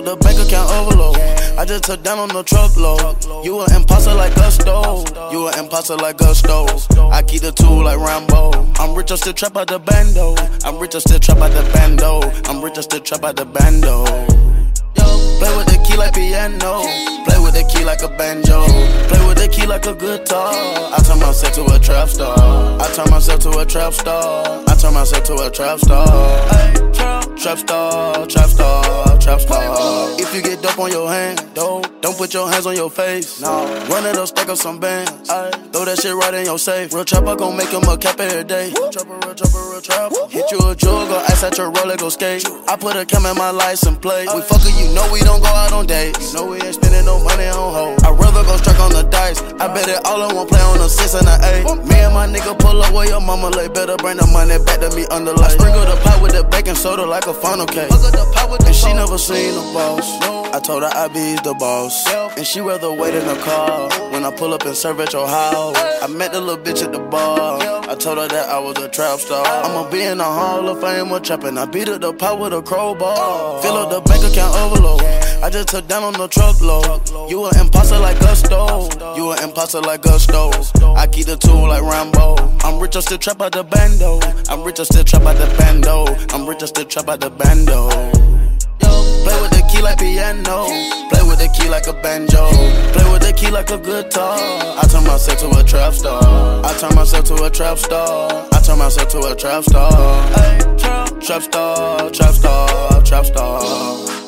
up the bank account overload. I just took down on the truckload. You an imposter like Gusto. You an imposter like Gusto. I keep the tool like Rambo. I'm rich, I still trap out the bando. I'm rich, I still trap out the bando. I'm rich, I still trap out the bando. Play with the key like piano. Play with the key like a banjo. Play with the key like a guitar. I turn myself to a trap star. I turn myself to a trap star. I turn myself to a trap star. Trap star, trap star, trap star. If you get dope on your hand, don't put your hands on your face. Nah, run it up, stack up some bands. Throw that shit right in your safe. Real trapper gon' make him a cap every day. Real trapper, real trapper, real trapper. Hit you a jewel, go ice at your roller, go skate. I put a cam in my license plate. We fuckin', you know we don't go out on dates. You know we ain't spending no money on hoes. I'd rather go strike on the dice. I bet it all in one play on a 6 and a 8. Me and my nigga pull up where your mama lay. Better bring the money back to me under light. I sprinkle the pot with the baking soda like a funnel cake. And she never seen a boss. I told her I be the boss. And she rather wait in the car when I pull up and serve at your house. I met the little bitch at the bar. I told her that I was a trap star. I'ma be in the Hall of Fame with trapping. I beat up the pot with a crowbar. Fill up the bank account overload. I just took down on the truckload. You an imposter like Gusto. You an imposter like Gusto. I keep the tool like Rambo. I'm rich, I still trap out the bando. I'm rich, I still trap out the bando. I'm rich, I still trap out the bando. Play with the key like piano. Play with the key like a banjo. Play with the key like a guitar. I turn myself to a trap star. I turn myself to a trap star. I turn myself to a trap star. Trap star, trap star, trap star.